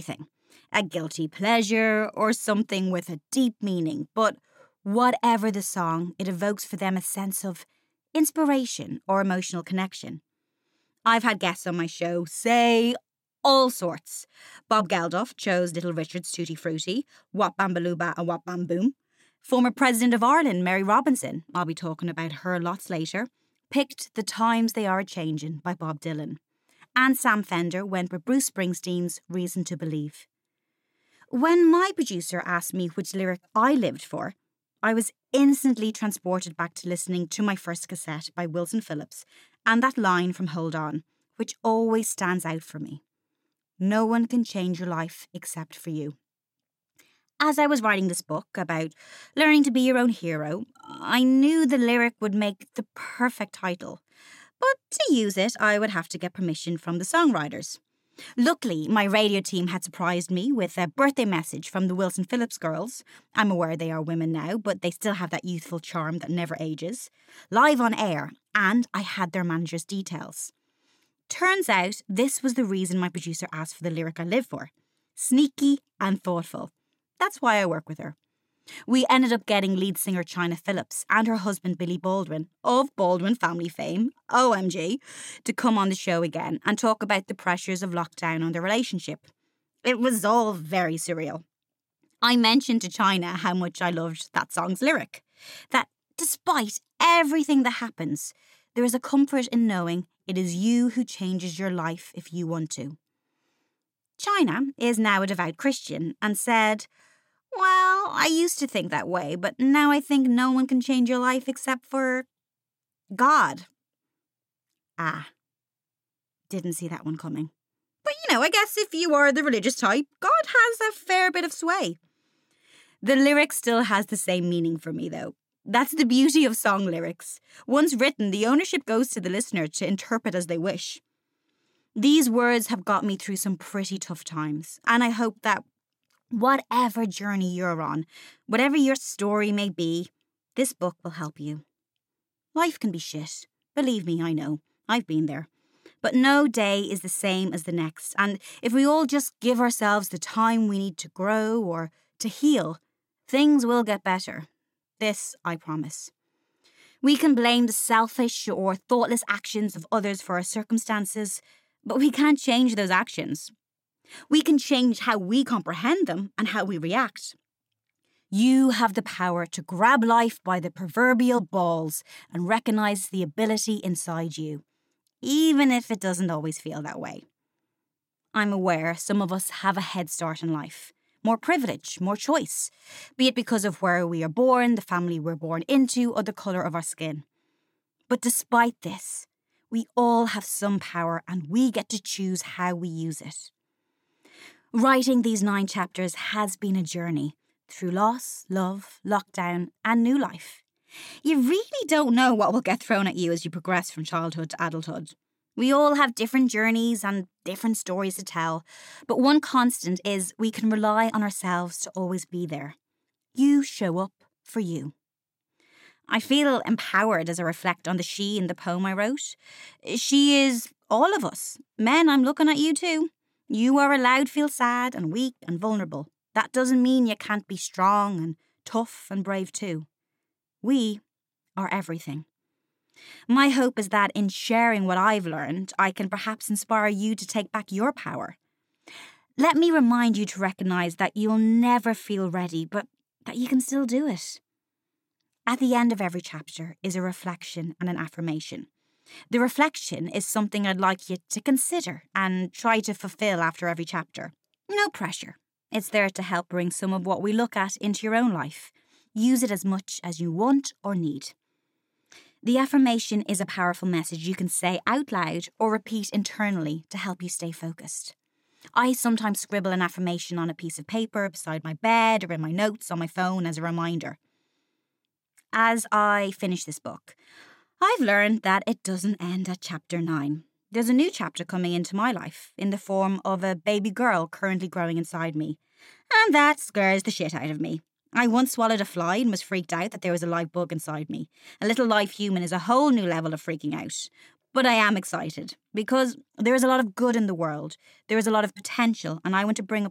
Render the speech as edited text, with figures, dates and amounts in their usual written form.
anything. A guilty pleasure or something with a deep meaning. But whatever the song, it evokes for them a sense of inspiration or emotional connection. I've had guests on my show say all sorts. Bob Geldof chose Little Richard's Tutti Frutti, What Bambalooba and What Bam Boom. Former President of Ireland, Mary Robinson, I'll be talking about her lots later, picked The Times They Are A-Changin' by Bob Dylan. And Sam Fender went with Bruce Springsteen's Reason to Believe. When my producer asked me which lyric I lived for, I was instantly transported back to listening to my first cassette by Wilson Phillips and that line from Hold On, which always stands out for me. No one can change your life except for you. As I was writing this book about learning to be your own hero, I knew the lyric would make the perfect title. But to use it, I would have to get permission from the songwriters. Luckily, my radio team had surprised me with a birthday message from the Wilson Phillips girls. I'm aware they are women now, but they still have that youthful charm that never ages. Live on air, and I had their manager's details. Turns out, this was the reason my producer asked for the lyric I live for. Sneaky and thoughtful. That's why I work with her. We ended up getting lead singer Chynna Phillips and her husband Billy Baldwin, of Baldwin family fame, OMG, to come on the show again and talk about the pressures of lockdown on their relationship. It was all very surreal. I mentioned to Chynna how much I loved that song's lyric, that despite everything that happens, there is a comfort in knowing it is you who changes your life if you want to. Chynna is now a devout Christian and said, "Well, I used to think that way, but now I think no one can change your life except for God." Didn't see that one coming. But I guess if you are the religious type, God has a fair bit of sway. The lyric still has the same meaning for me, though. That's the beauty of song lyrics. Once written, the ownership goes to the listener to interpret as they wish. These words have got me through some pretty tough times, and I hope that whatever journey you're on, whatever your story may be, this book will help you. Life can be shit. Believe me, I know. I've been there. But no day is the same as the next, and if we all just give ourselves the time we need to grow or to heal, things will get better. This I promise. We can blame the selfish or thoughtless actions of others for our circumstances, but we can't change those actions. We can change how we comprehend them and how we react. You have the power to grab life by the proverbial balls and recognise the ability inside you, even if it doesn't always feel that way. I'm aware some of us have a head start in life, more privilege, more choice, be it because of where we are born, the family we're born into, or the colour of our skin. But despite this, we all have some power and we get to choose how we use it. Writing these 9 chapters has been a journey through loss, love, lockdown, and new life. You really don't know what will get thrown at you as you progress from childhood to adulthood. We all have different journeys and different stories to tell, but one constant is we can rely on ourselves to always be there. You show up for you. I feel empowered as I reflect on the she in the poem I wrote. She is all of us. Men, I'm looking at you too. You are allowed to feel sad and weak and vulnerable. That doesn't mean you can't be strong and tough and brave too. We are everything. My hope is that in sharing what I've learned, I can perhaps inspire you to take back your power. Let me remind you to recognise that you'll never feel ready, but that you can still do it. At the end of every chapter is a reflection and an affirmation. The reflection is something I'd like you to consider and try to fulfill after every chapter. No pressure. It's there to help bring some of what we look at into your own life. Use it as much as you want or need. The affirmation is a powerful message you can say out loud or repeat internally to help you stay focused. I sometimes scribble an affirmation on a piece of paper beside my bed or in my notes on my phone as a reminder. As I finish this book, I've learned that it doesn't end at chapter 9. There's a new chapter coming into my life in the form of a baby girl currently growing inside me. And that scares the shit out of me. I once swallowed a fly and was freaked out that there was a live bug inside me. A little live human is a whole new level of freaking out. But I am excited because there is a lot of good in the world. There is a lot of potential, and I want to bring up